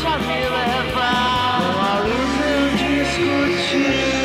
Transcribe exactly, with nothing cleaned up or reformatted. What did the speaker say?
deixa me levar. Com a luz eu discuti.